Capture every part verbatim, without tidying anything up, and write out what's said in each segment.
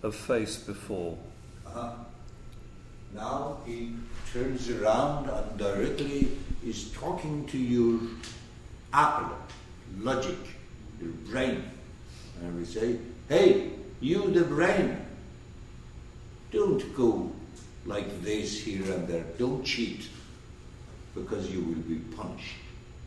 have faced before. Uh-huh. Now he turns around and directly is talking to your apple, logic, your brain. And we say, hey, you the brain, don't go like this here and there. Don't cheat, because you will be punished.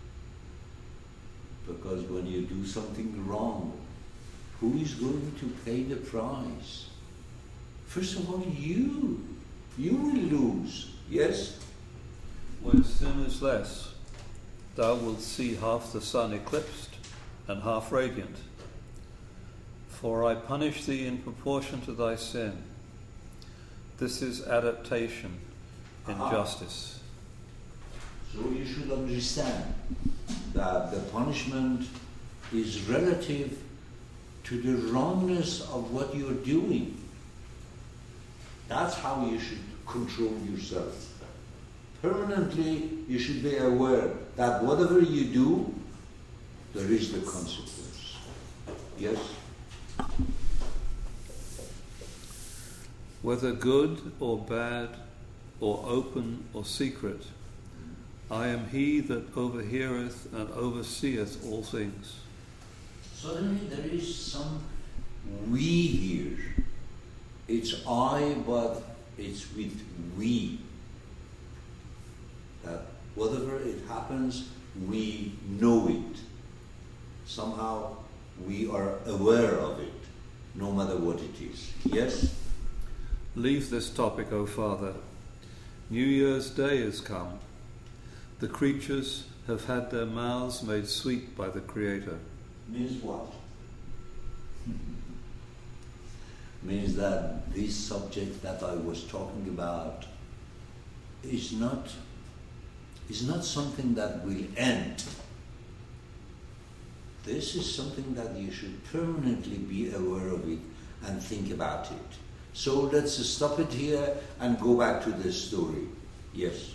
Because when you do something wrong, who is going to pay the price? First of all, you. You will lose, yes? When sin is less, thou wilt see half the sun eclipsed and half radiant. For I punish thee in proportion to thy sin. This is adaptation in Ah. justice. So you should understand that the punishment is relative to the wrongness of what you're doing. That's how you should control yourself. Permanently, you should be aware that whatever you do, there is the consequence. Yes? Whether good or bad, or open or secret, I am he that overheareth and overseeth all things. Suddenly there is some we here. It's I, but it's with we. That whatever it happens, we know it. Somehow we are aware of it, no matter what it is. Yes? Leave this topic, O Father. New Year's Day has come. The creatures have had their mouths made sweet by the Creator. Means what? Means that this subject that I was talking about is not, is not something that will end. This is something that you should permanently be aware of it and think about it. So let's stop it here and go back to the story. Yes.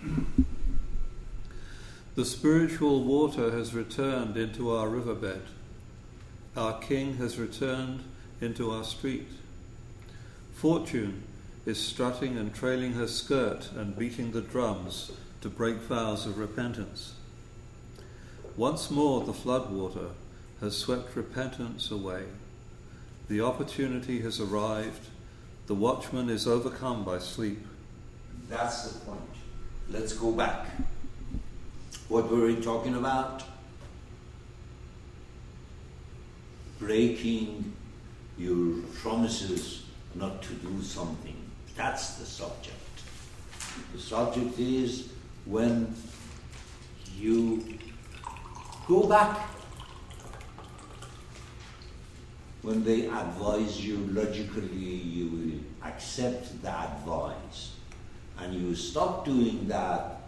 The spiritual water has returned into our riverbed. Our King has returned into our street. Fortune is strutting and trailing her skirt and beating the drums to break vows of repentance. Once more the floodwater has swept repentance away. The opportunity has arrived. The watchman is overcome by sleep. That's the point. Let's go back. What were we talking about? Breaking your promises not to do something. That's the subject. The subject is when you go back. When they advise you logically, you will accept the advice. And you stop doing that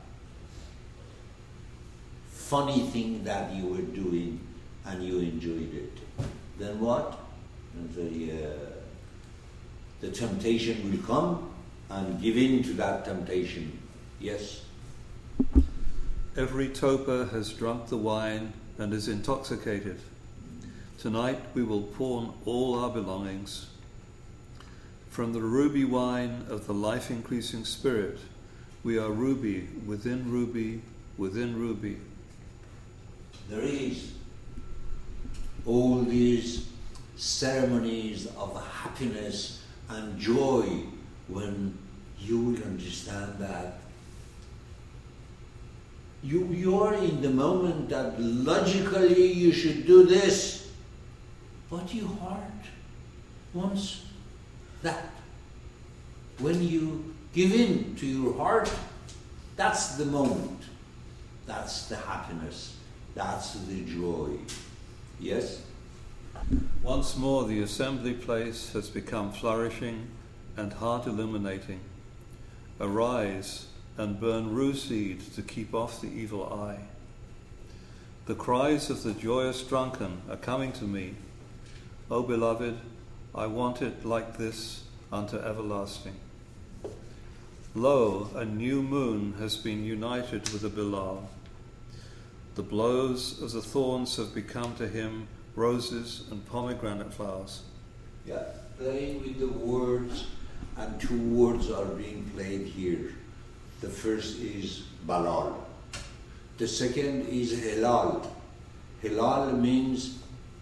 funny thing that you were doing and you enjoyed it. Then what? The, uh, the temptation will come and give in to that temptation. Yes? Every toper has drunk the wine and is intoxicated. Tonight we will pawn all our belongings. From the ruby wine of the life-increasing spirit, we are ruby within ruby within ruby. There is all these ceremonies of happiness and joy when you will understand that you, you're in the moment that logically you should do this, but your heart wants that. When you give in to your heart, that's the moment. That's the happiness. That's the joy. Yes? Once more the assembly place has become flourishing and heart illuminating. Arise and burn rue seed to keep off the evil eye. The cries of the joyous drunken are coming to me. O beloved, I want it like this unto everlasting. Lo, a new moon has been united with a Bilal. The blows of the thorns have become to him roses and pomegranate flowers. Yeah, playing with the words, and two words are being played here. The first is Balal. The second is Hilal. Hilal means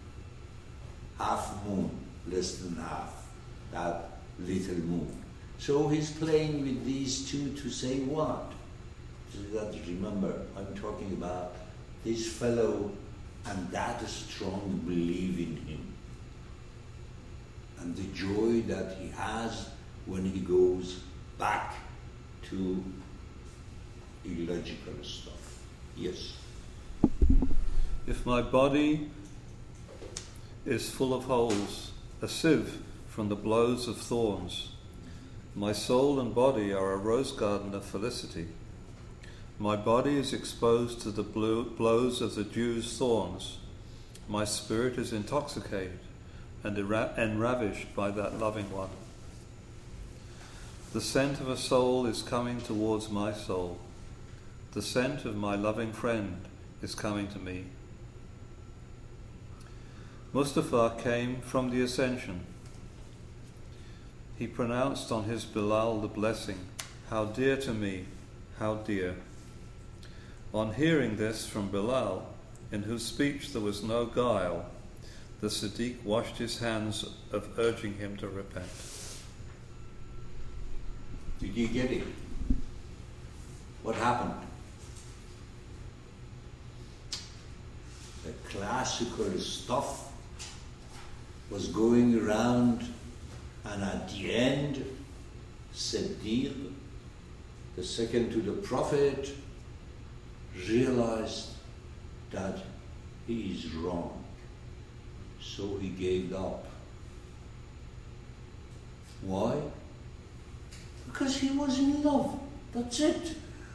half moon, less than half, that little moon. So he's playing with these two to say what? So that remember, I'm talking about this fellow and that strong belief in him. And the joy that he has when he goes back to illogical stuff. Yes. If my body is full of holes, a sieve from the blows of thorns, my soul and body are a rose garden of felicity. My body is exposed to the blows of the dew's thorns. My spirit is intoxicated and enravished by that loving one. The scent of a soul is coming towards my soul. The scent of my loving friend is coming to me. Mustafa came from the ascension. He pronounced on his Bilal the blessing, "How dear to me, how dear." On hearing this from Bilal, in whose speech there was no guile, the Siddiq washed his hands of urging him to repent. Did you get it? What happened? The classical stuff was going around, and at the end, Siddiq, the second to the Prophet, realized that he is wrong. So he gave up. Why? Because he was in love. That's it.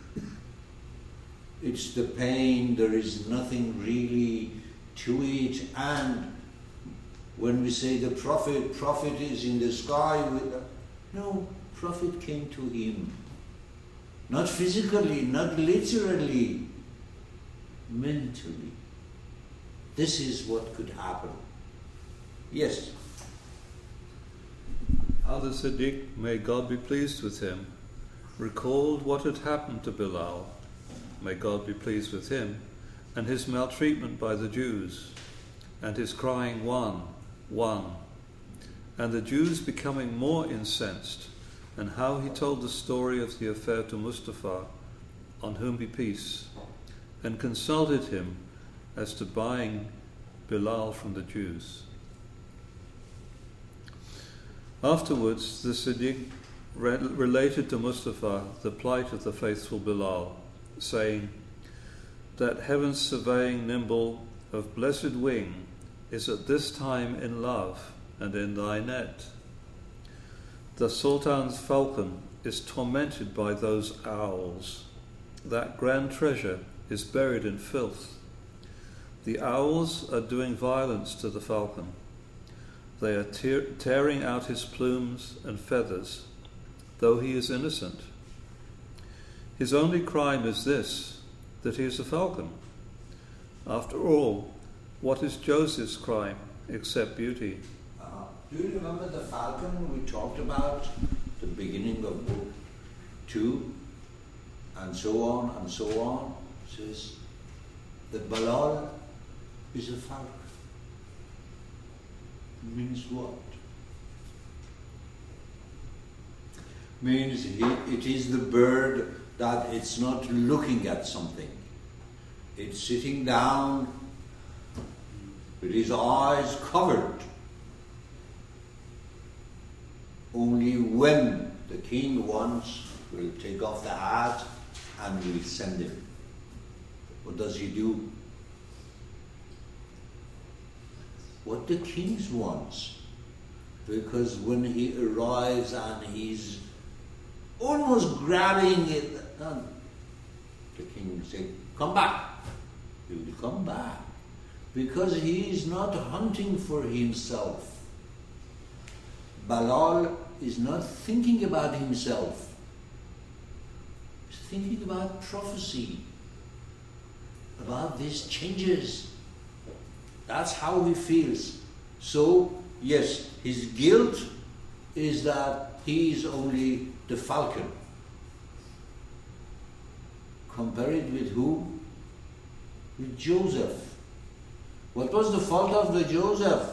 It's the pain, there is nothing really to it. And when we say the Prophet, Prophet is in the sky with the, no, Prophet came to him. Not physically, not literally, mentally. This is what could happen. Yes. How the Siddiq, may God be pleased with him, recalled what had happened to Bilal, may God be pleased with him, and his maltreatment by the Jews, and his crying, "One, one," and the Jews becoming more incensed, and how he told the story of the affair to Mustafa, on whom be peace, and consulted him as to buying Bilal from the Jews. Afterwards, the Siddiq re- related to Mustafa the plight of the faithful Bilal, saying, "That heaven's surveying nimble of blessed wing is at this time in love and in thy net. The Sultan's falcon is tormented by those owls. That grand treasure is buried in filth. The owls are doing violence to the falcon. They are tear- tearing out his plumes and feathers, though he is innocent. His only crime is this, that he is a falcon. After all, what is Joseph's crime except beauty?" Uh, do you remember the falcon we talked about the beginning of book two, and so on and so on? It says the Bilal is a falcon. Means what? Means he, it is the bird that it's not looking at something. It's sitting down with his eyes covered. Only when the king wants, will take off the hat and will send him. What does he do? What the king wants. Because when he arrives and he's almost grabbing it, and the king will say, "Come back." He will come back. Because he is not hunting for himself. Bilal is not thinking about himself. He's thinking about prophecy, about these changes. That's how he feels. So, yes, his guilt is that he is only the falcon. Compare it with who? With Joseph. What was the fault of the Joseph?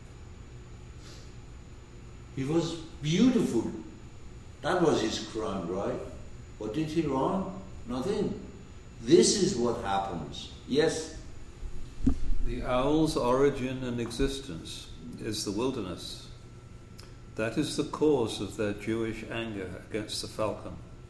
He was beautiful. That was his crime, right? What did he wrong? Nothing. This is what happens. Yes? The owl's origin and existence is the wilderness. That is the cause of their Jewish anger against the falcon.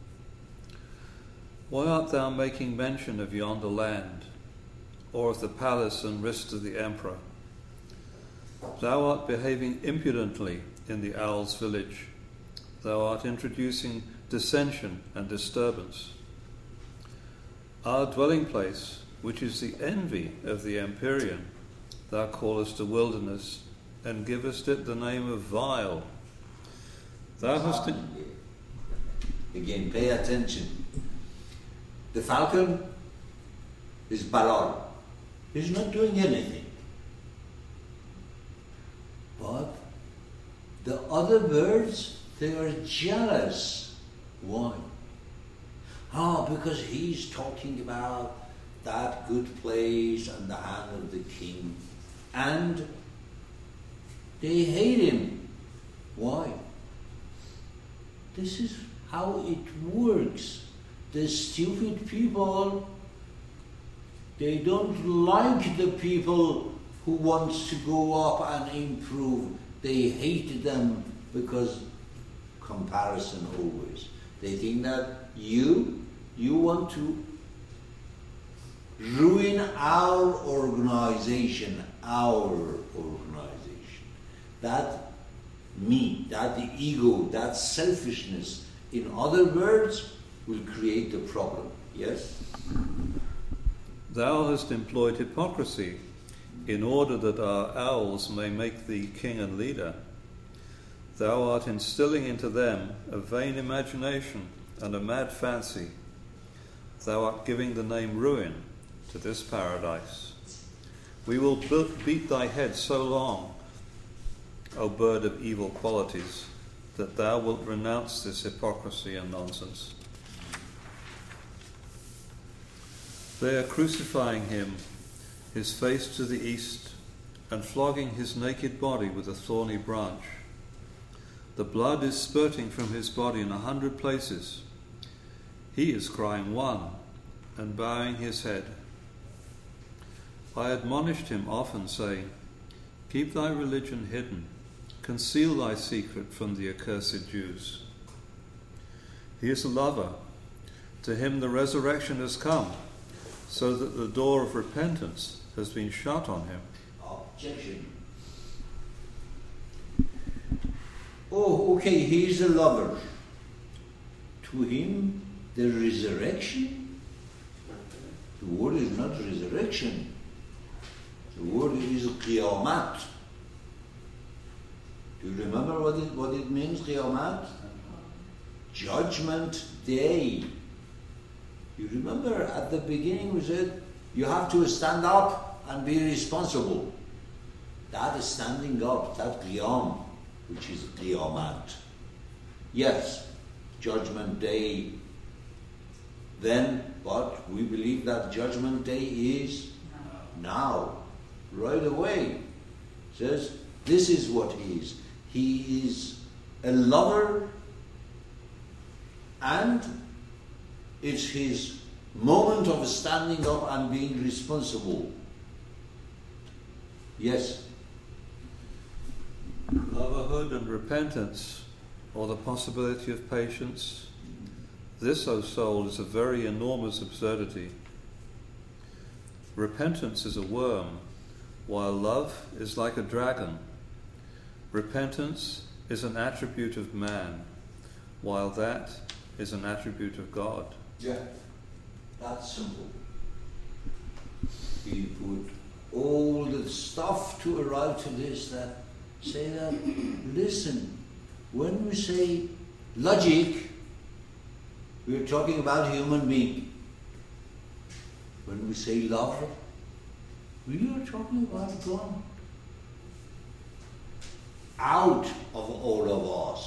Why art thou making mention of yonder land, or of the palace and wrist of the emperor? Thou art behaving impudently in the owl's village. Thou art introducing dissension and disturbance. Our dwelling place, which is the envy of the Empyrean, thou callest a wilderness, and givest it the name of vile. Thou hast... In- Again, pay attention. The falcon is Balal. He's not doing anything. But the other birds, they are jealous. Why? Ah, because he's talking about that good place and the hand of the king. And they hate him. Why? This is how it works. The stupid people, they don't like the people who wants to go up and improve. They hate them because comparison always. They think that you, you want to ruin our organization, our organization. That me, that the ego, that selfishness, in other words, will create the problem. Yes? Thou hast employed hypocrisy in order that our owls may make thee king and leader. Thou art instilling into them a vain imagination and a mad fancy. Thou art giving the name ruin to this paradise. We will beat thy head so long, O bird of evil qualities, that thou wilt renounce this hypocrisy and nonsense. They are crucifying him, his face to the east, and flogging his naked body with a thorny branch. The blood is spurting from his body in a hundred places. He is crying one, and bowing his head. I admonished him often, saying, Keep thy religion hidden, conceal thy secret from the accursed Jews. He is a lover. To him the resurrection has come, so that the door of repentance has been shut on him. Objection. Oh, okay, he is a lover. To him, the resurrection? The word is not resurrection. The word is qiyamat. Do you remember what it, what it means, qiyamat? Judgment day. You remember at the beginning we said, you have to stand up and be responsible. That is standing up, that qiyam, which is qiyamat. Yes, judgment day. Then, but we believe that judgment day is now, right away. It says, this is what he is. He is a lover, and it's his moment of standing up and being responsible. Yes? Loverhood and repentance, or the possibility of patience, this, O soul, is a very enormous absurdity. Repentance is a worm, while love is like a dragon. Repentance is an attribute of man, while that is an attribute of God. Yeah, that's simple. He put all the stuff to arrive to this, that say that, listen, when we say logic, we're talking about human being. When we say love, we are talking about God. Out of all of us.